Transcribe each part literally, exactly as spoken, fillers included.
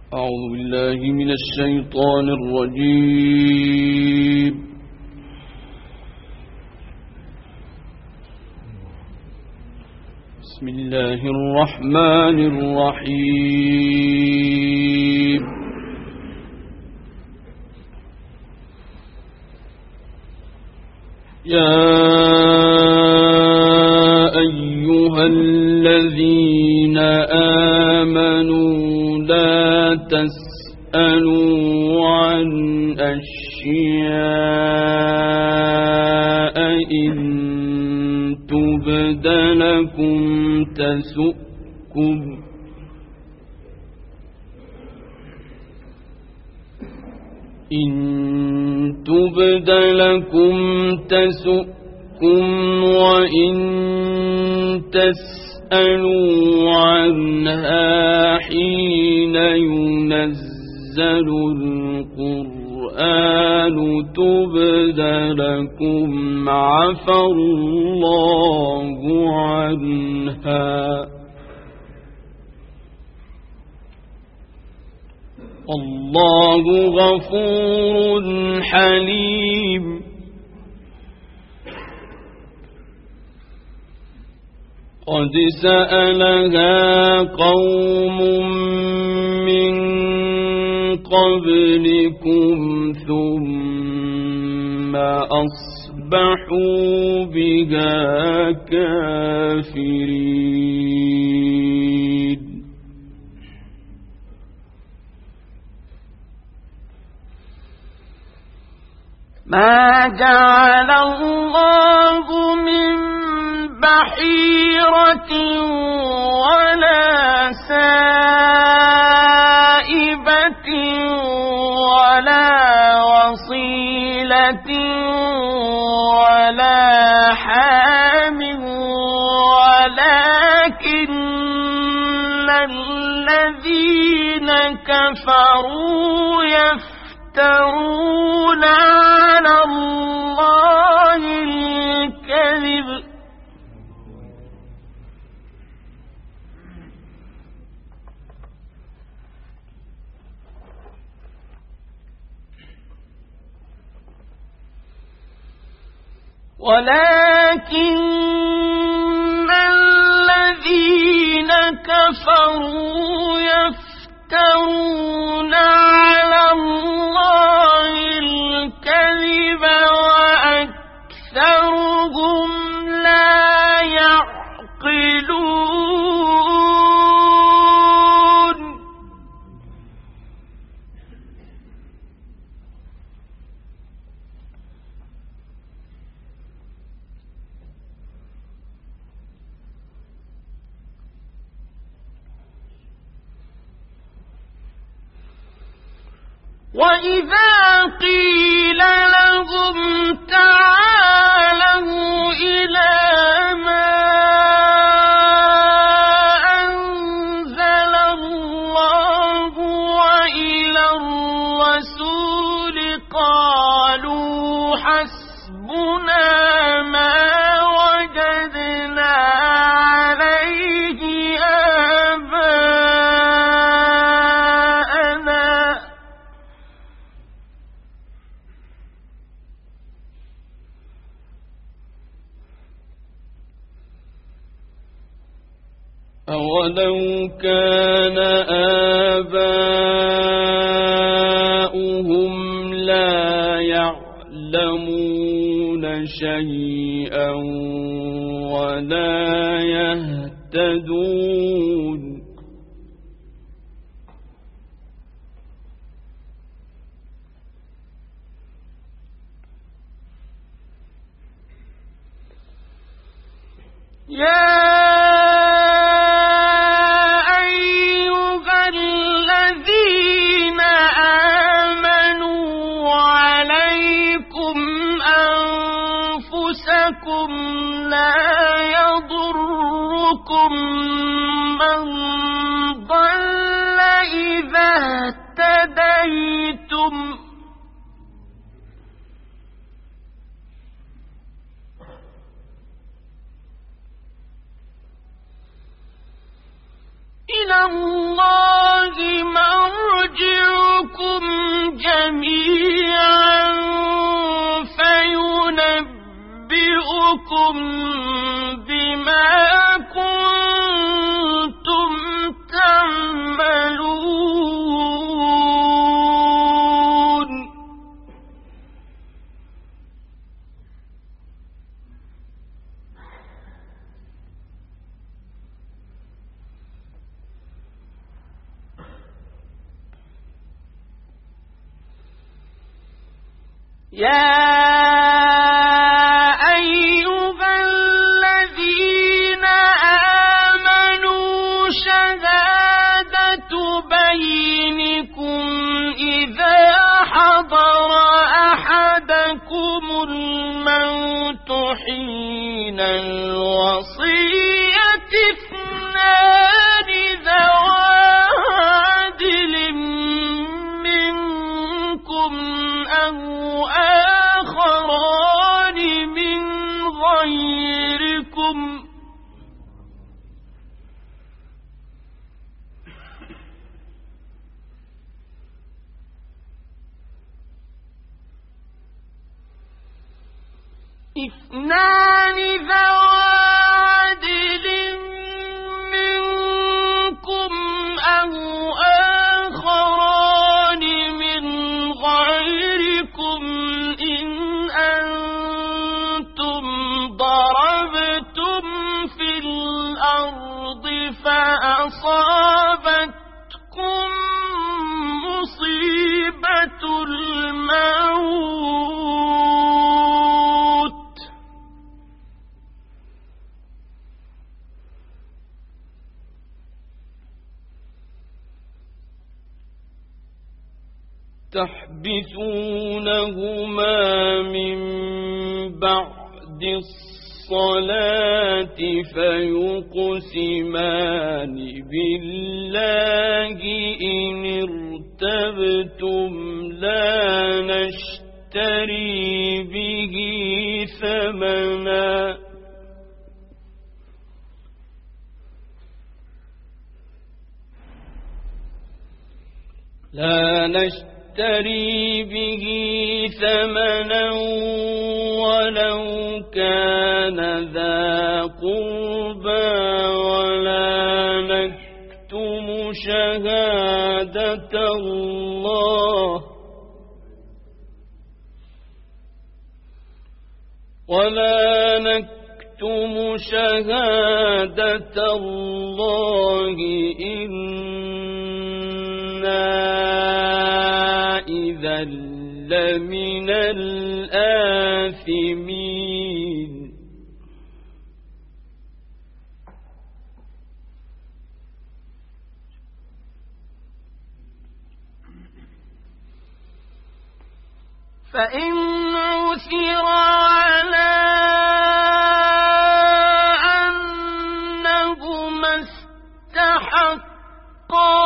أعوذ بالله من الشيطان الرجيم. بسم الله الرحمن الرحيم. يا أيها الذين آمنوا لا تسألوا عن أشياء إن تبد لكم تسؤكم إن تبد لكم تسؤكم وإن تسألوا عنها حين ينزل القرآن تبد لكم عفى الله عنها والله غفور حليم. قد سألها قوم من قبلكم ثم أصبحوا بها كافرين. ما جعل الله من بحيرة ولا سائبة ولا وصيلة ولا حام ولكن الذين كفروا يفترون على الله الكذب ولكن الذين كفروا يفترون على الله الكذب وأكثرهم لا يعقلون. وَإِذَا قِيلَ لَهُمْ تَعَالَوْا إِلَى مَا أَنزَلَ اللَّهُ وَإِلَى الرَّسُولِ قَالُوا حَسْبُنَا مَا وَجَدْنَا عَلَيْهِ آبَاءَنَا أولو كان آباؤهم لا يعلمون شيئا ولا يهتدون. يا لا يضركم من ضل إذا اهتديتم إلى الله مرجعكم بما كنتم تعملون يا أيها الذين آمنوا شهادة بينكم إذا حضر أحدكم الموت حين الوصية اثنان ذوى عدل منكم أو آخران من غيركم اثنان ذوى عدل منكم أو آخران من غيركم إن أنتم ضربتم في الأرض فأصابتكم مصيبة الموت تحبسونهما من بعد الصلاة فيقسمان بالله إن ارتبتم لا نشتري به ثمنا لا نشتري نشتري به ثمنا ولو كان ذا قربى ولا نكتم شهادة الله ولا نكتم شهادة الله إنا إذا لمن الآثمين فإن عثر على أنهما استحقا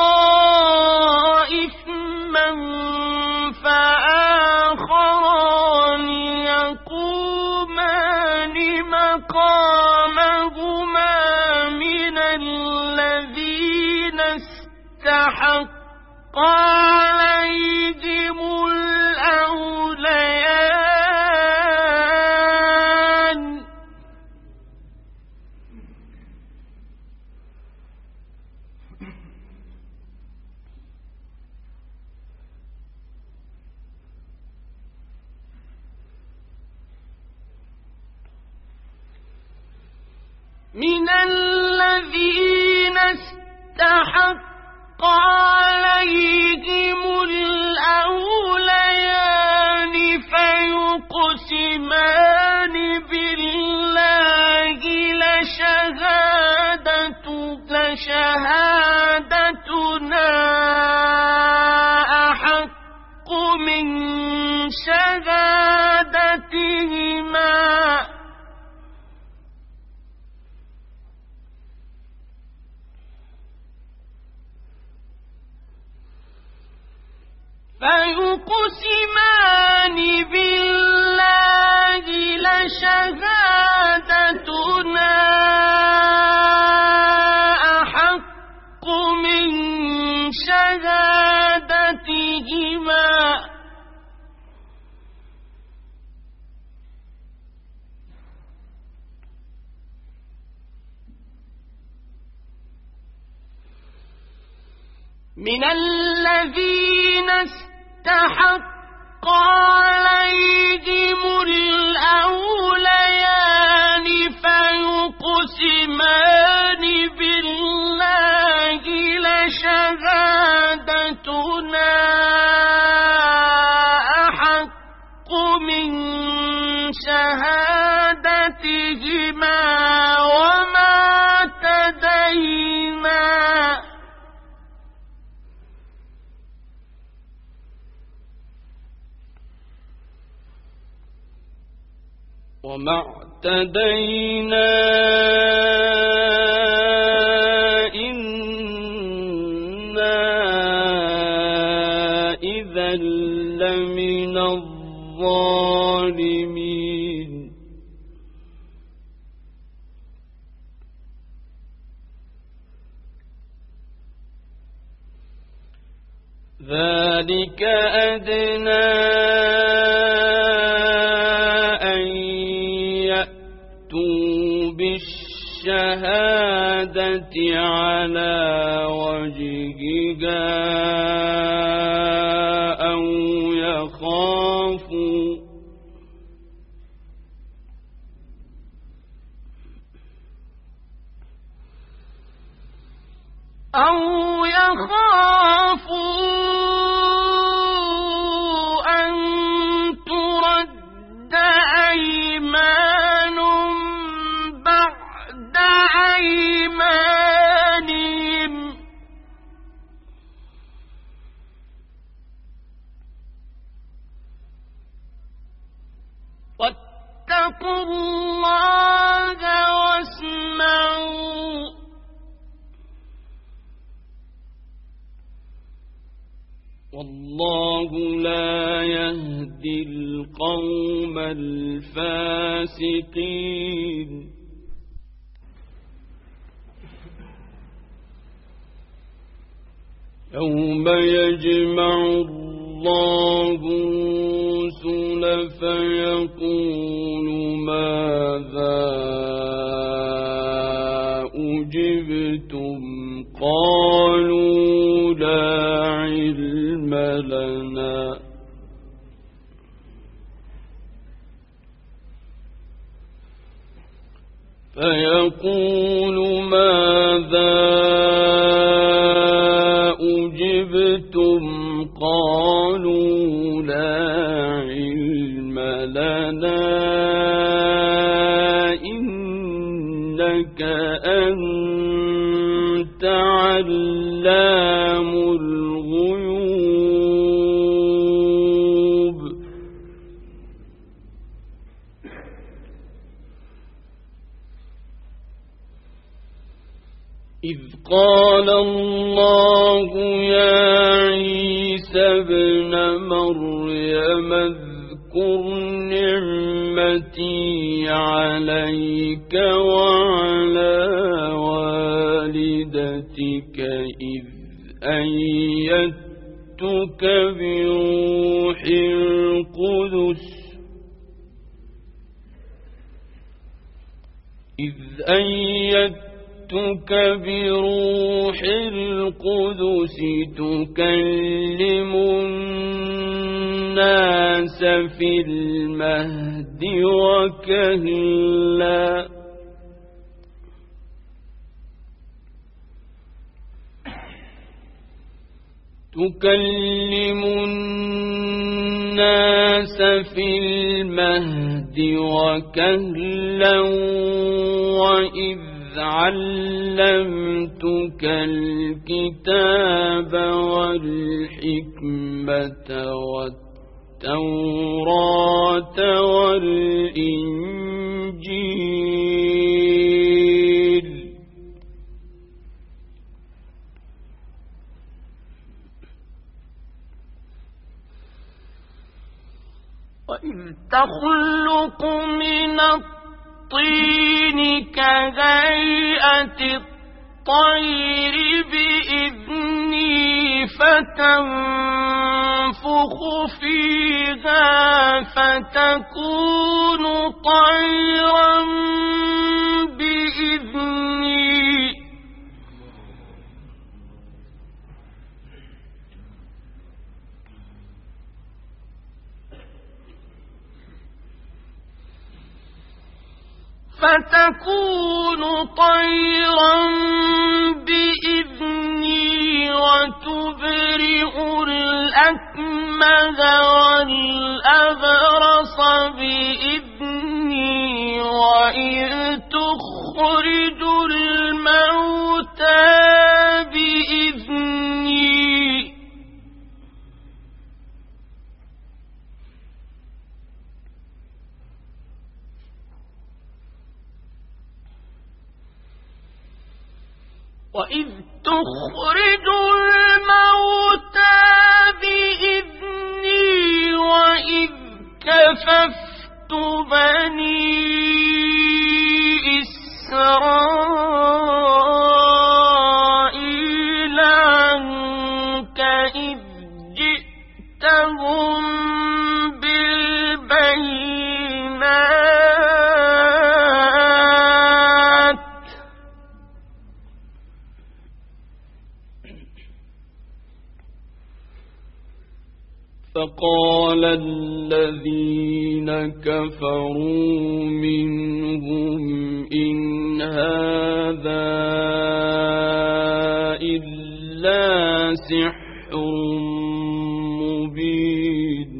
إثما فآخران يقومان مقامهما من الذين استحق عليهم الأوليان من الذين استحق عليهم الأوليان فيقسمان بالله لشهادة لشهادتنا أحق من شهادتهما فيقسمان بالله لشهادتنا أحق من شهادتهما من الذين استحق عليهم الأوليان فيقسمان بالله لشهادتنا أحق من شهادتهما وما اعتدينا وما اعتدينا إنا إذا لمن الظالمين ذلك أدنى أن يأتوا بالشهادة على وجهها أو يخافوا أو يخافوا أن ترد أيمان بعد أيمانهم واتقوا الله واسمعوا والله لا يهدي القوم الفاسقين يوم يجمع الله الرسل فيقول ماذا أجبتم قالوا لا علم لنا فيقول ماذا أجبتم قالوا لا علم لنا إنك أنت علام الغيوب إذ قال الله يا عيسى ابن مريم اذكر نعمتي عليك وعلى والدتك إذ أيدتك بروح القدس إذ أيدتك بروح القدس تكلم الناس في المهد وكهلا تكلم الناس في المهد وكهلا وإذ علمتك الكتاب والحكمة والتوراة والإنجيل وإذ تخلق من الطين كهيئة الطير بإذني فتنفخ فيها فتكون طيرا بإذني فتكون طيرا بإذني وتبرئ الأكمه والأبرص بإذني وإذ تخرج الموتى بإذني وإذ تخرج الموتى بإذني وإذ كففت بني إسرائيل عنك إذ جئتهم بالبينات فقال الذين كفروا منهم إن هذا إلا سحر مبين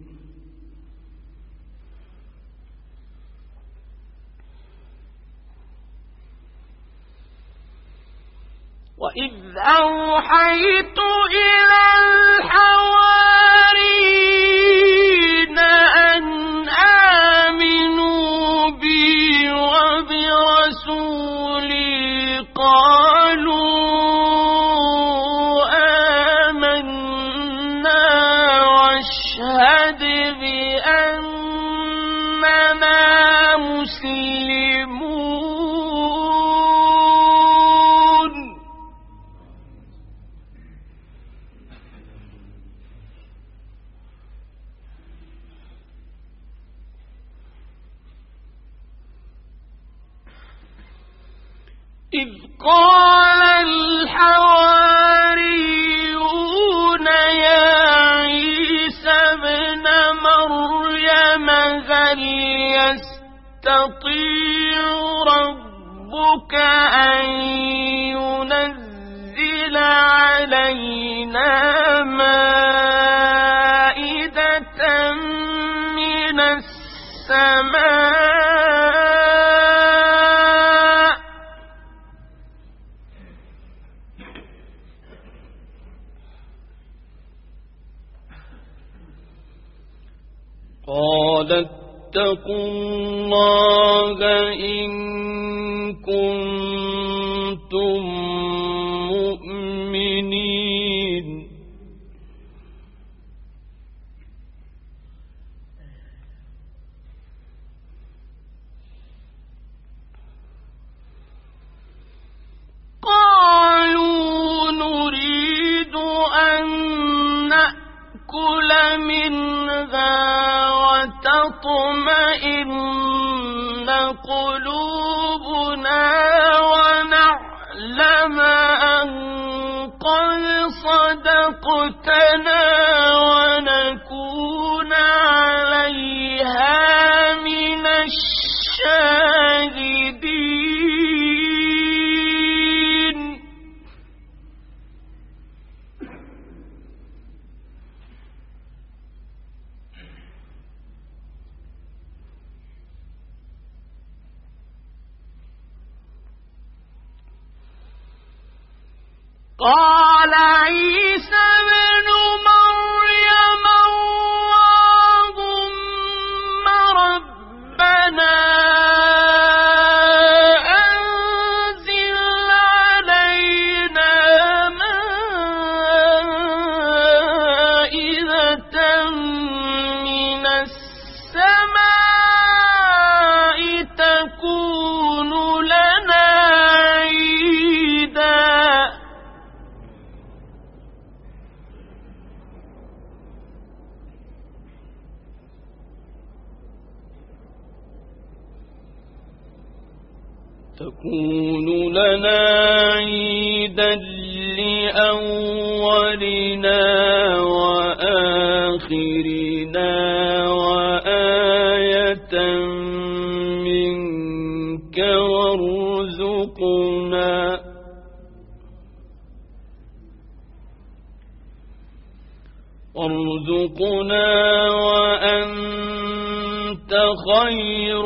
وإذ أوحيت إلى الحواريين أن آمنوا بي وبرسولي قالوا آمنا واشهد بأننا مسلمون. إذ قال الحواريون يا عيسى ابن مريم هل يستطيع ربك أن ينزل علينا مائدة من السماء قال اتقوا الله إن كنتم مؤمنين. قالوا نريد أن نأكل منها وتطمئن قلوبنا ونعلم أن قد صدقتنا ونكون عليها من الشاهدين. قال عيسى ابن مريم اللهم ربنا أنزل علينا مائدة من السماء تكون لنا عيدا تكون لنا عيدا لأولنا وآخرنا وآية منك وارزقنا وأنت خير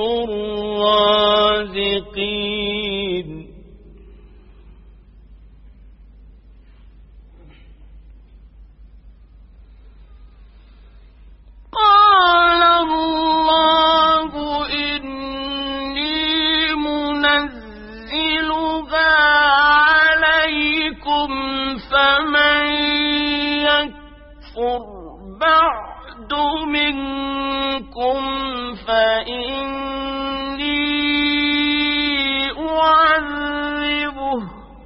الرازقين. قال الله إني منزلها عليكم فمن يكفر بعد منكم فإني أعذبه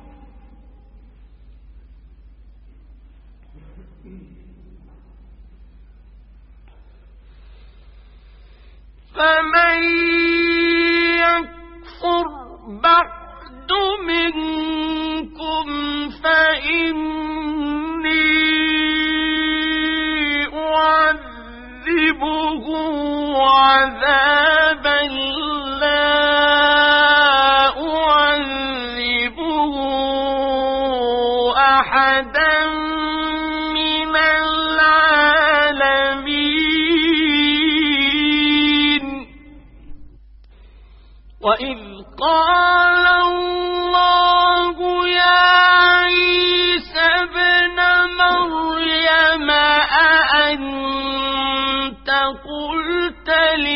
فمن يكفر بعد منكم فإني أعذبه عذابا لا أعذبه أحدا من العالمين. وإذ قال الله يا عيسى ابن مريم أأنت قلت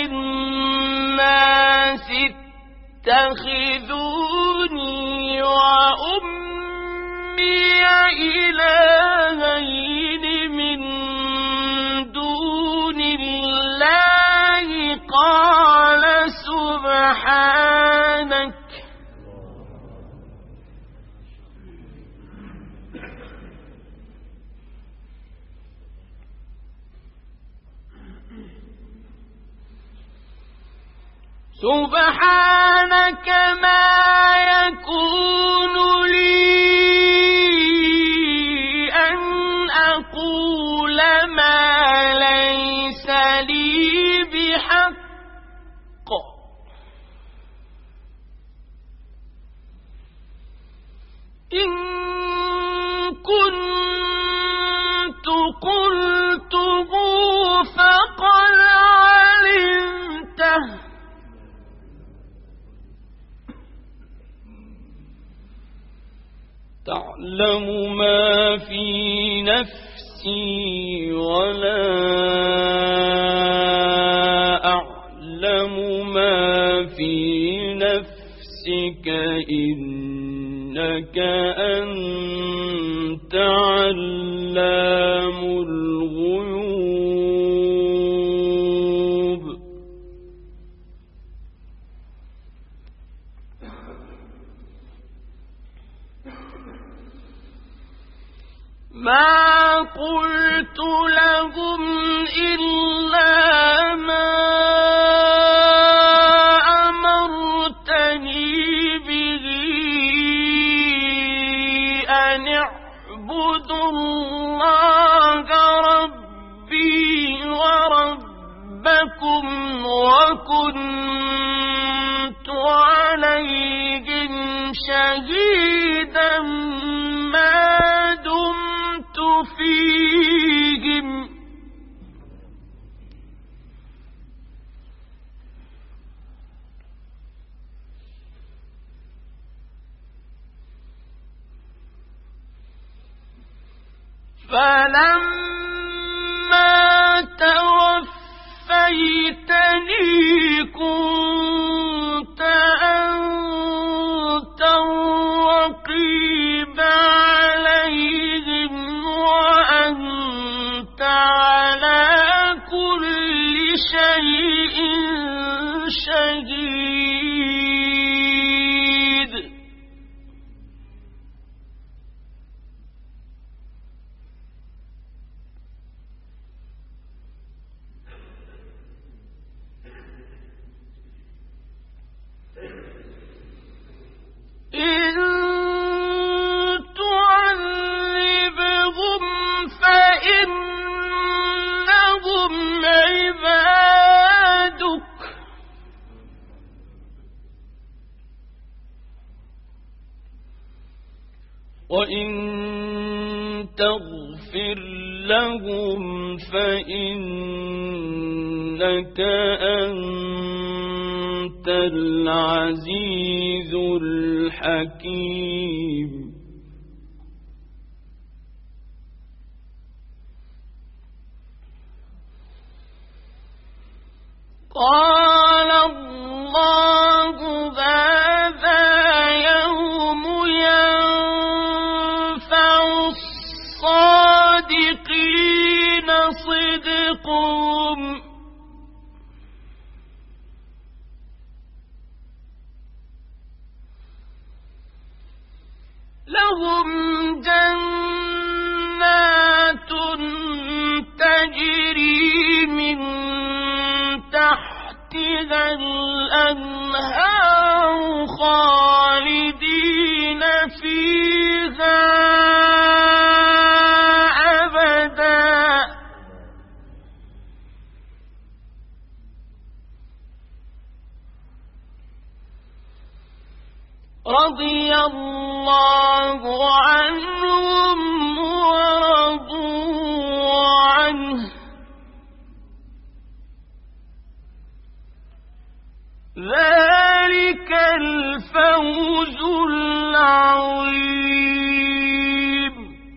للناس اتخذوني وأمي إلهين من دون الله قال سبحانك سبحانك ما يكون لي أن أقول ما ليس لي بحق إن كنت قلته فقد علمته تعلم ما في نفسي ولا أعلم ما في نفسك إنك أنت علام الغيوب. ما قلت لهم إلا ما أمرتني به أن اعبدوا الله ربي وربكم وكنت عليهم شهيدا ما دمت فيهم فلما توفيتني كنت أنت الرقيب عليهم وأنت على كل شيء شهيد. إن تعذبهم فإنهم عبادك وإن تغفر لهم فإنك أنت العزيز الحكيم. قال الله هذا يوم ينفع الصادقين صدقهم لهم جنات تجري من تحتها الأنهار خالدين فيها أبدا رضي الله عنهم ورضوا عنه ذلك الفوز العظيم.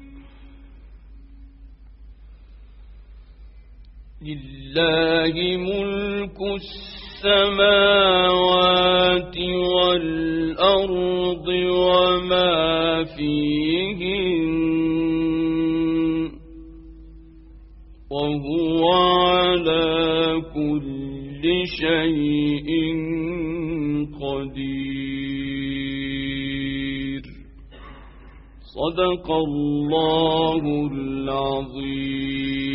لله ملك السماوات والأرض وما فيهن وهو على كل شيء قدير. صدق الله العظيم.